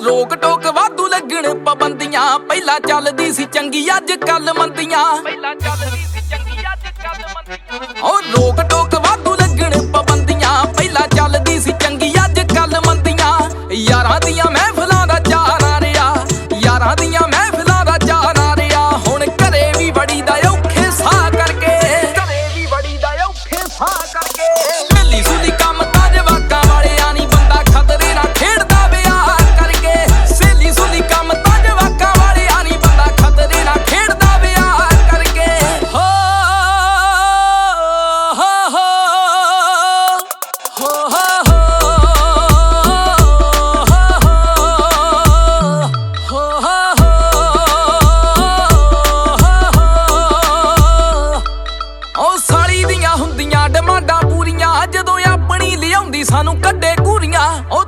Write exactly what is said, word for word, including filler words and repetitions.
ਰੋਕ ਟੋਕ ਵਾਧੂ ਲੱਗਣ ਪਾਬੰਦੀਆਂ ਪਹਿਲਾਂ ਚੱਲਦੀ ਸੀ ਚੰਗੀ ਅੱਜ ਕੱਲ ਮੰਦੀਆਂ ਪਹਿਲਾਂ ਚੱਲਦੀ ਸੀ ਚੰਗੀ ਅੱਜ ਕੱਲ ਮੰਦੀਆਂ ਓ ਰੋਕ ਟੋਕ ਵਾਧੂ ਲੱਗਣ ਪਾਬੰਦੀਆਂ ਪਹਿਲਾਂ ਚੱਲਦੀ ਸੀ ਚੰਗੀ ਅੱਜ ਕੱਲ ਮੰਦੀਆਂ ਯਾਰਾਂ ਦੀਆਂ ਮਹਿਫਲਾਂ ਦਾ ਚਾਰ ਆ ਰਿਹਾ ਯਾਰਾਂ ਦੀਆਂ ਮਹਿਫਲਾਂ ਦਾ ਚਾਰ ਆ ਰਿਹਾ ਹੁਣ ਘਰੇ ਵੀ ਵੜੀ ਦਾ ਔਖੇ ਸਾਹ ਕਰਕੇ ਘਰੇ ਵੀ ਵੜੀ ਦਾ ਔਖੇ ਸਾਹ ਕਰਕੇ ਮਿਲੀ ਸੁਲੀ ਕੰਮ ਤਾਂ ਜਵਾਕਾਂ ਵਾਲਿਆਂ ਨੀ ਬੰਦਾ ਖਤਰੇ ਨਾਲ ਖੇਡਦਾ ਵਿਆਹ ਕਰਕੇ ਸਹੇਲੀ ਸੁਲੀ ਕੰਮ ਤਾਂ ਜਵਾਕਾਂ ਵਾਲਿਆਂ ਨੀ ਬੰਦਾ ਖਤਰੇ ਨਾਲ ਖੇਡਦਾ ਵਿਆਹ ਕਰਕੇ ਹੋ ਹੋ ਹੋ ਹੋ ਹੋ ਡਿਮਾਂਡਾਂ ਪੂਰੀਆਂ ਜਦੋਂ ਆਪਣੀ ਲਿਆਉਂਦੀ ਸਾਨੂੰ ਕੱਢੇ ਘੂਰੀਆਂ।